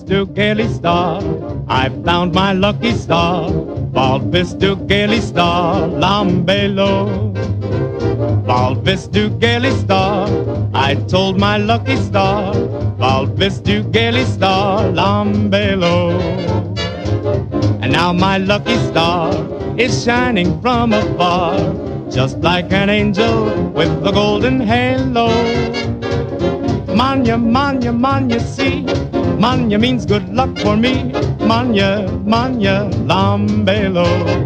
Vista Gaily Star, I found my lucky star. Val Vista Gaily Star, Lambelo. Val Vista Gaily Star, I told my lucky star. Val Vista Gaily Star, Lambelo. And now my lucky star is shining from afar, just like an angel with a golden halo. Manya, manya, manya, see, manya means good luck for me. Manya, manya, lambelo.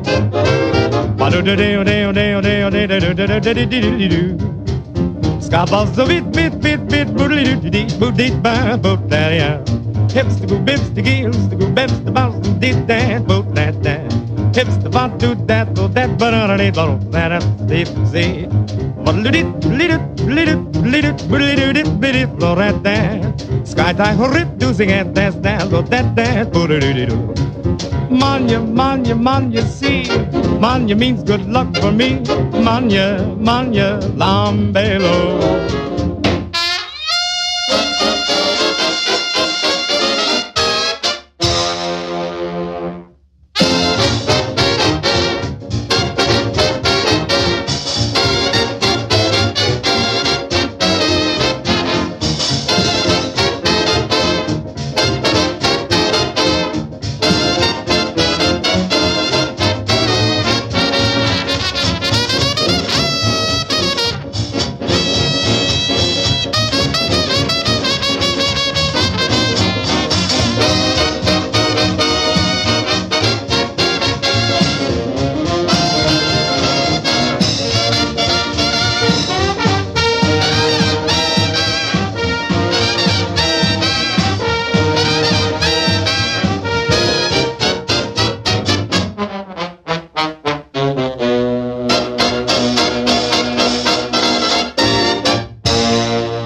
Skyballs the bit, bit, bit, bit, boodly dee, boodly ba, boot that, hips to go, bits to gills to go, bits to bounce, did that, boot that, hips to bounce, do that, do that, but I don't that, dip, see. What lit it, lit it, lit it, lit it, lit it, lit it, blow that, sky tie, horrid, do sing it, that's that, do that, put it, Manya, manya, manya, see, manya means good luck for me. Manya, manya, lambelo.